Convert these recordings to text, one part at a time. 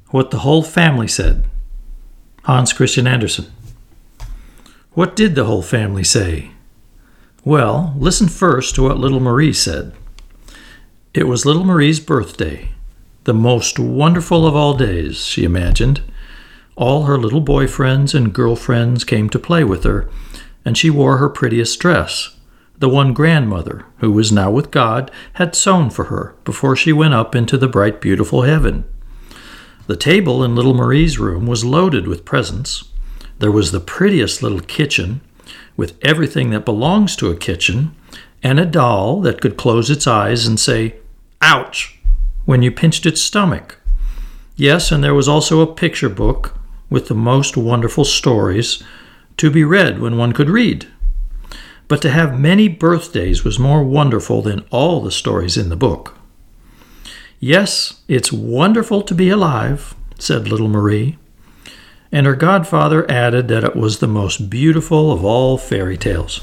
What the Whole Family Said. Hans Christian Andersen. What did the whole family say? Well, listen first to what little Marie said. It was little Marie's birthday, the most wonderful of all days, she imagined. All her little boyfriends and girlfriends came to play with her, and she wore her prettiest dress, the one grandmother, who was now with God, had sewn for her before she went up into the bright, beautiful heaven. The table in little Marie's room was loaded with presents. There was the prettiest little kitchen, with everything that belongs to a kitchen, and a doll that could close its eyes and say, "Ouch!" when you pinched its stomach. Yes, and there was also a picture book with the most wonderful stories to be read when one could read. But to have many birthdays was more wonderful than all the stories in the book. "Yes, it's wonderful to be alive," said little Marie. And her godfather added that it was the most beautiful of all fairy tales.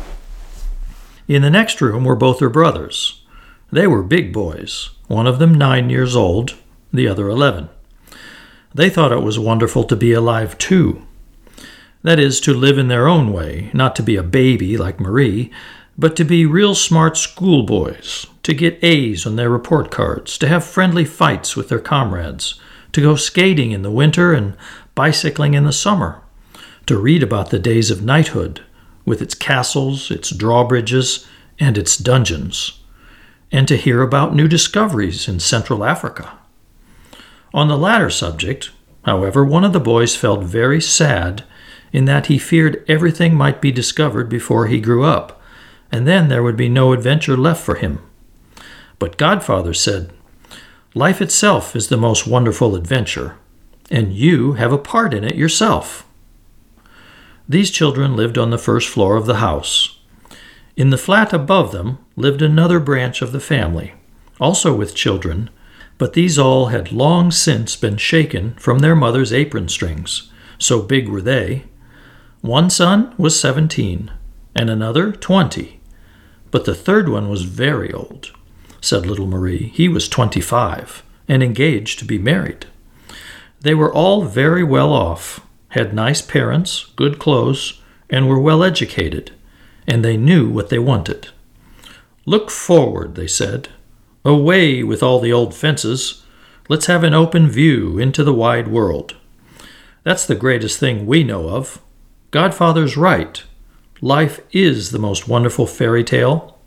In the next room were both her brothers. They were big boys, one of them 9 years old, the other 11. They thought it was wonderful to be alive too. That is, to live in their own way, not to be a baby like Marie, but to be real smart schoolboys, to get A's on their report cards, to have friendly fights with their comrades, to go skating in the winter and bicycling in the summer, to read about the days of knighthood, with its castles, its drawbridges, and its dungeons, and to hear about new discoveries in Central Africa. On the latter subject, however, one of the boys felt very sad in that he feared everything might be discovered before he grew up, and then there would be no adventure left for him. But Godfather said, "Life itself is the most wonderful adventure, and you have a part in it yourself." These children lived on the first floor of the house. In the flat above them lived another branch of the family, also with children, but these all had long since been shaken from their mother's apron strings, so big were they. One son was 17, and another 20, but the third one was very old, said little Marie. He was 25, and engaged to be married. They were all very well off, had nice parents, good clothes, and were well educated, and they knew what they wanted. "Look forward," they said. "Away with all the old fences. Let's have an open view into the wide world. That's the greatest thing we know of. Godfather's right. Life is the most wonderful fairy tale."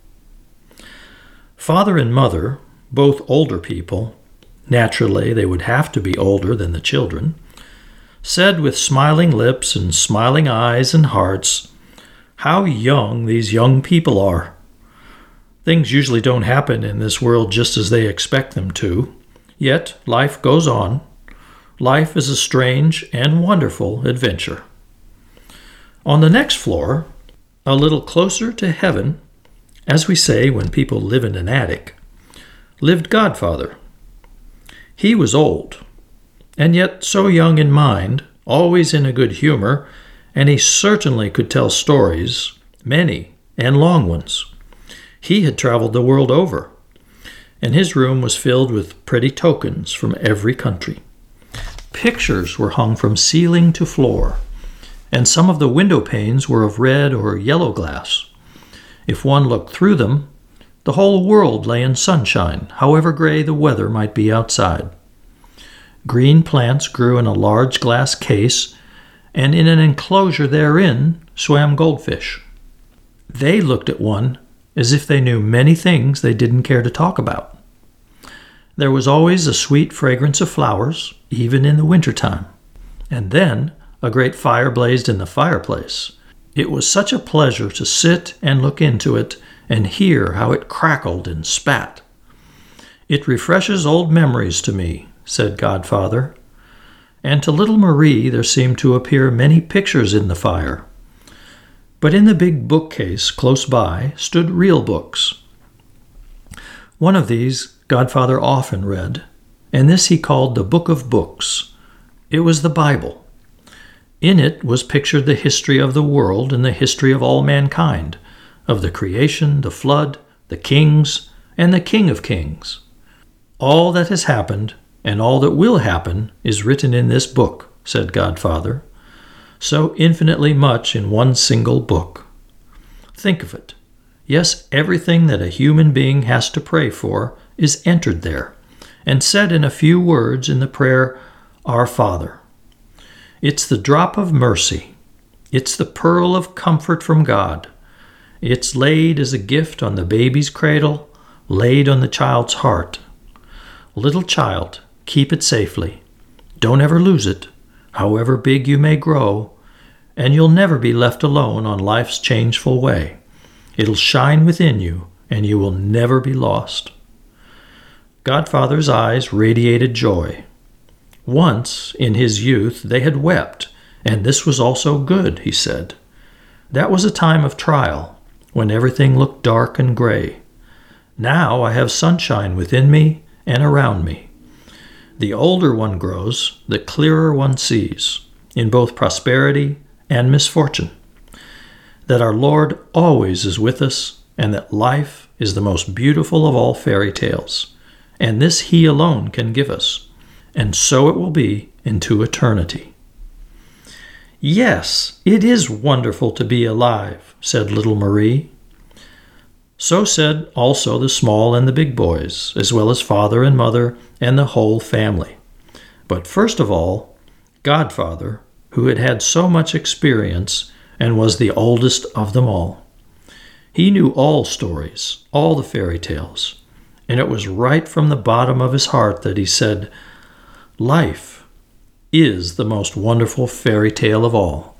Father and mother, both older people, naturally they would have to be older than the children, said with smiling lips and smiling eyes and hearts, "How young these young people are. Things usually don't happen in this world just as they expect them to, yet life goes on. Life is a strange and wonderful adventure." On the next floor, a little closer to heaven, as we say when people live in an attic, lived Godfather. He was old, and yet so young in mind, always in a good humor, and he certainly could tell stories, many and long ones. He had traveled the world over, and his room was filled with pretty tokens from every country. Pictures were hung from ceiling to floor, and some of the window panes were of red or yellow glass. If one looked through them, the whole world lay in sunshine, however gray the weather might be outside. Green plants grew in a large glass case, and in an enclosure therein swam goldfish. They looked at one as if they knew many things they didn't care to talk about. There was always a sweet fragrance of flowers, even in the winter-time. And then a great fire blazed in the fireplace. It was such a pleasure to sit and look into it and hear how it crackled and spat. "It refreshes old memories to me," said Godfather. And to little Marie there seemed to appear many pictures in the fire. But in the big bookcase close by stood real books. One of these Godfather often read, and this he called the Book of Books. It was the Bible. In it was pictured the history of the world and the history of all mankind, of the creation, the flood, the kings, and the King of Kings. All that has happened and all that will happen is written in this book, said Godfather. So infinitely much in one single book. Think of it. Yes, everything that a human being has to pray for is entered there, and said in a few words in the prayer, Our Father. It's the drop of mercy. It's the pearl of comfort from God. It's laid as a gift on the baby's cradle, laid on the child's heart. Little child, keep it safely. Don't ever lose it, however big you may grow, and you'll never be left alone on life's changeful way. It'll shine within you, and you will never be lost. Godfather's eyes radiated joy. Once, in his youth, they had wept, and this was also good, he said. That was a time of trial, when everything looked dark and gray. Now I have sunshine within me and around me. The older one grows, the clearer one sees, in both prosperity and misfortune, that our Lord always is with us, and that life is the most beautiful of all fairy tales, and this He alone can give us, and so it will be into eternity. Yes, it is wonderful to be alive, said little Marie. So said also the small and the big boys, as well as father and mother and the whole family. But first of all, Godfather, who had had so much experience and was the oldest of them all. He knew all stories, all the fairy tales, and it was right from the bottom of his heart that he said, Life is the most wonderful fairy tale of all.